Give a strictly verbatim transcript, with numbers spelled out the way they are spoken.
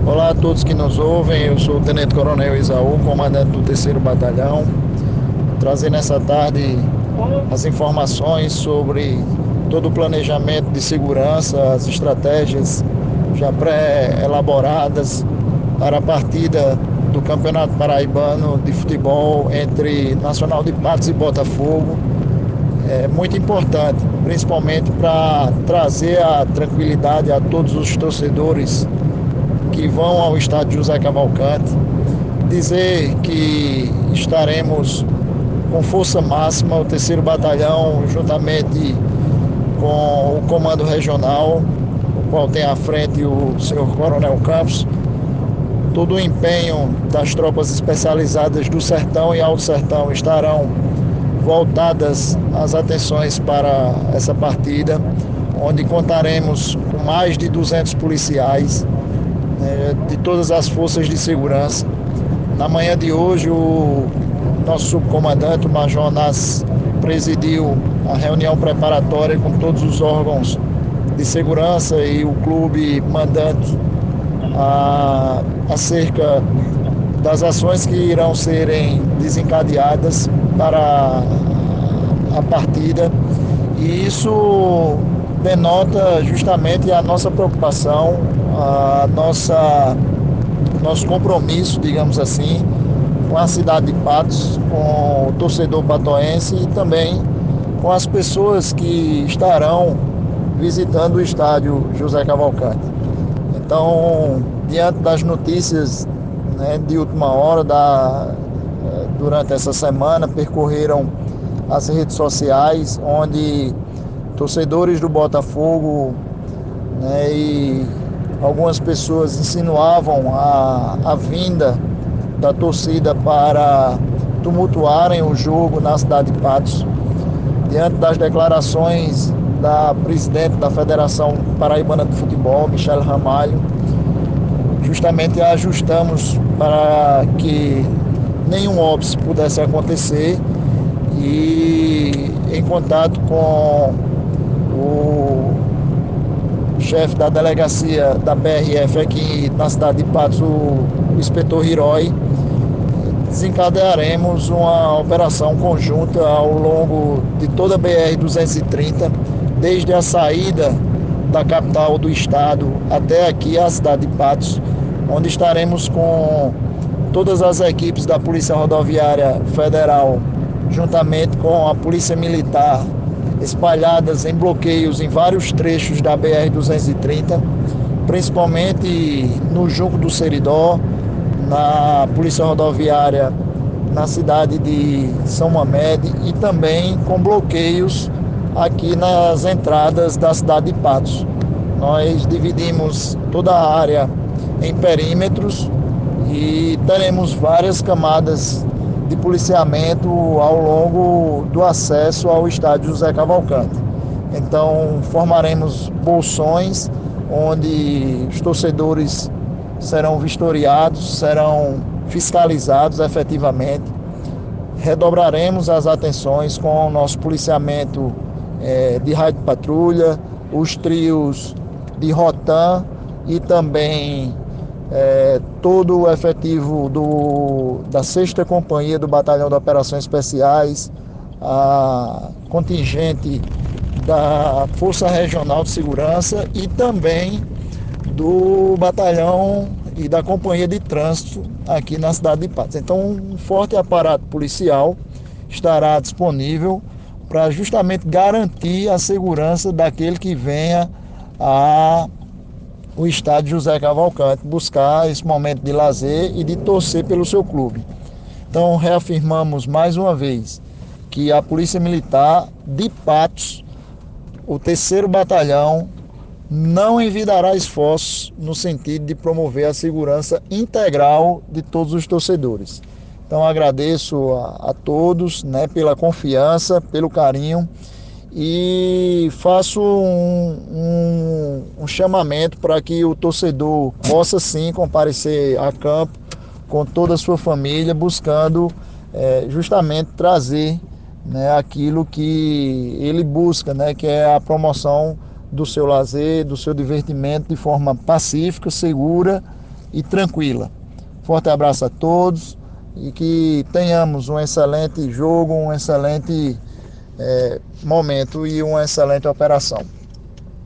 Olá a todos que nos ouvem, eu sou o Tenente Coronel Isaú, comandante do terceiro Batalhão, trazer nessa tarde as informações sobre todo o planejamento de segurança, as estratégias já pré-elaboradas para a partida do Campeonato Paraibano de Futebol entre Nacional de Patos e Botafogo. É muito importante, principalmente para trazer a tranquilidade a todos os torcedores que vão ao estádio José Cavalcante, dizer que estaremos com força máxima, o terceiro Batalhão, juntamente com o Comando Regional, o qual tem à frente o senhor Coronel Campos, todo o empenho das tropas especializadas do Sertão e Alto Sertão estarão voltadas as atenções para essa partida, onde contaremos com mais de duzentos policiais de todas as forças de segurança. Na manhã de hoje, o nosso subcomandante, o Major Nas, presidiu a reunião preparatória com todos os órgãos de segurança e o clube mandante a, acerca das ações que irão serem desencadeadas para a partida. E isso denota justamente a nossa preocupação, a nossa nosso compromisso, digamos assim, com a cidade de Patos, com o torcedor patoense e também com as pessoas que estarão visitando o estádio José Cavalcante. Então, diante das notícias, né, de última hora, da, durante essa semana, percorreram as redes sociais, onde torcedores do Botafogo, né, e algumas pessoas insinuavam a, a vinda da torcida para tumultuarem o jogo na cidade de Patos. Diante das declarações da presidente da Federação Paraibana de Futebol, Michele Ramalho, justamente ajustamos para que nenhum óbice pudesse acontecer, e em contato com o chefe da delegacia da B R F aqui na cidade de Patos, o inspetor Hiroi, desencadearemos uma operação conjunta ao longo de toda a B R duzentos e trinta, desde a saída da capital do estado até aqui a cidade de Patos, onde estaremos com todas as equipes da Polícia Rodoviária Federal, juntamente com a Polícia Militar, espalhadas em bloqueios em vários trechos da B R duzentos e trinta, principalmente no Junco do Seridó, na Polícia Rodoviária na cidade de São Mamede, e também com bloqueios aqui nas entradas da cidade de Patos. Nós dividimos toda a área em perímetros e teremos várias camadas de policiamento ao longo do acesso ao estádio José Cavalcante. Então, formaremos bolsões onde os torcedores serão vistoriados, serão fiscalizados efetivamente. Redobraremos as atenções com o nosso policiamento eh, de raio de patrulha, os trios de Rotan e também É, todo o efetivo do, da sexta Companhia do Batalhão de Operações Especiais, a contingente da Força Regional de Segurança e também do Batalhão e da Companhia de Trânsito aqui na cidade de Patos. Então, um forte aparato policial estará disponível para justamente garantir a segurança daquele que venha a o estádio José Cavalcante, buscar esse momento de lazer e de torcer pelo seu clube. Então, reafirmamos mais uma vez que a Polícia Militar de Patos, o terceiro Batalhão, não envidará esforços no sentido de promover a segurança integral de todos os torcedores. Então, agradeço a, a todos, né, pela confiança, pelo carinho, e faço um, um, um chamamento para que o torcedor possa sim comparecer a campo com toda a sua família, buscando é, justamente trazer, né, aquilo que ele busca, né, que é a promoção do seu lazer, do seu divertimento de forma pacífica, segura e tranquila. Forte abraço a todos e que tenhamos um excelente jogo, um excelente é, momento e uma excelente operação.